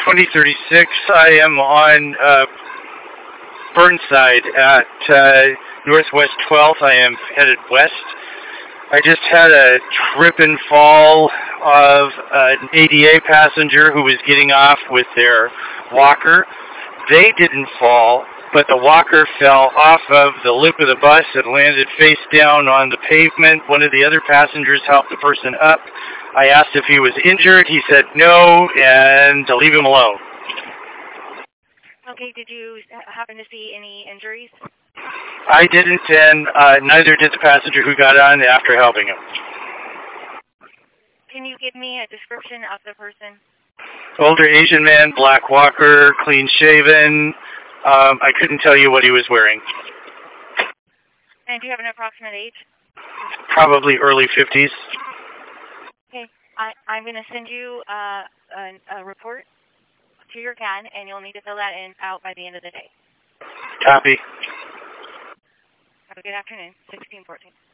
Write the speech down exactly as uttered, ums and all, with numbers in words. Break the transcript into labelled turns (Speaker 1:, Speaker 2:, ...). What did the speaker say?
Speaker 1: twenty thirty-six. I am on uh, Burnside at uh, Northwest twelfth. I am headed west. I just had a trip and fall of an A D A passenger who was getting off with their walker. They didn't fall, but the walker fell off of the lip of the bus and landed face down on the pavement. One of the other passengers helped the person up. I asked if he was injured. He said no, and to leave him alone.
Speaker 2: Okay, did you happen to see any injuries?
Speaker 1: I didn't, and uh, neither did the passenger who got on after helping him.
Speaker 2: Can you give me a description of the person?
Speaker 1: Older Asian man, black walker, clean-shaven. Um, I couldn't tell you what he was wearing.
Speaker 2: And do you have an approximate age?
Speaker 1: Probably early fifties.
Speaker 2: Okay, I, I'm going to send you uh, a, a report to your C A N, and you'll need to fill that in out by the end of the day.
Speaker 1: Copy.
Speaker 2: Have a good afternoon. sixteen fourteen.